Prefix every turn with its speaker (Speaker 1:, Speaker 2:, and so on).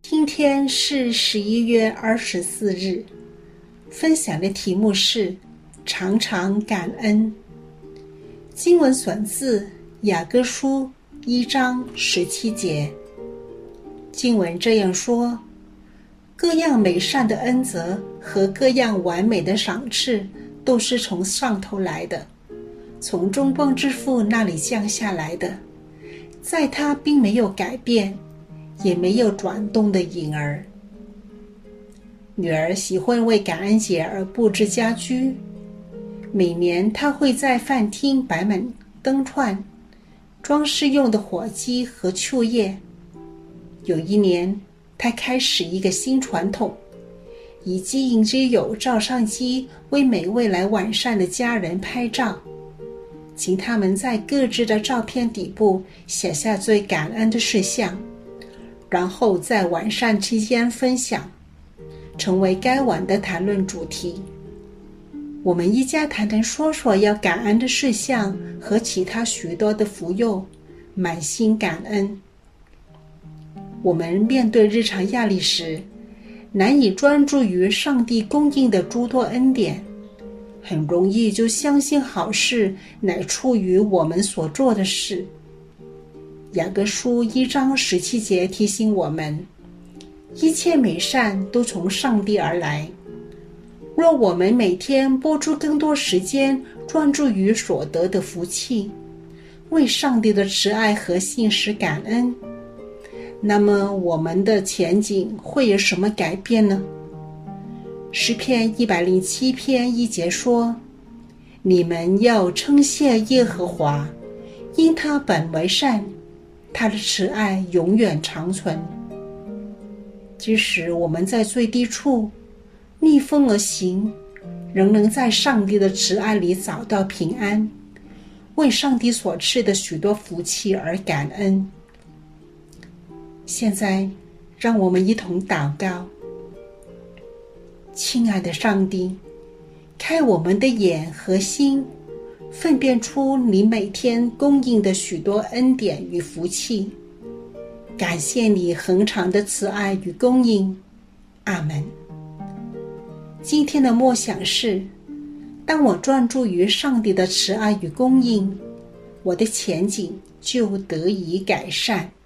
Speaker 1: 今天是11月24日，分享的题目是常常感恩。经文选自雅各书1章17节。经文这样说：各样美善的恩泽和各样完美的赏赐都是从上头来的，从中光之父那里降下来的，在他并没有改变，也没有转动的影儿。女儿喜欢为感恩节而布置家居，每年她会在饭厅摆满灯串、装饰用的火鸡和树叶。有一年，她开始一个新传统，以机引之友照相机为每位来晚膳的家人拍照，请他们在各自的照片底部写下最感恩的事项，然后在晚膳期间分享，成为该晚的谈论主题。我们一家谈谈说说要感恩的事项和其他许多的福佑，满心感恩。我们面对日常压力时，难以专注于上帝供应的诸多恩典，很容易就相信好事乃出于我们所做的事。雅各书1章17节提醒我们，一切美善都从上帝而来。若我们每天拨出更多时间专注于所得的福气，为上帝的慈爱和信实感恩，那么我们的前景会有什么改变呢？诗篇107篇1节说：你们要称谢耶和华，因他本为善，他的慈爱永远长存。即使我们在最低处逆风而行，仍能在上帝的慈爱里找到平安，为上帝所赐的许多福气而感恩。现在让我们一同祷告。亲爱的上帝，开我们的眼和心，分辨出你每天供应的许多恩典与福气，感谢你恒长的慈爱与供应。阿们。今天的默想是：当我专注于上帝的慈爱与供应，我的前景就得以改善。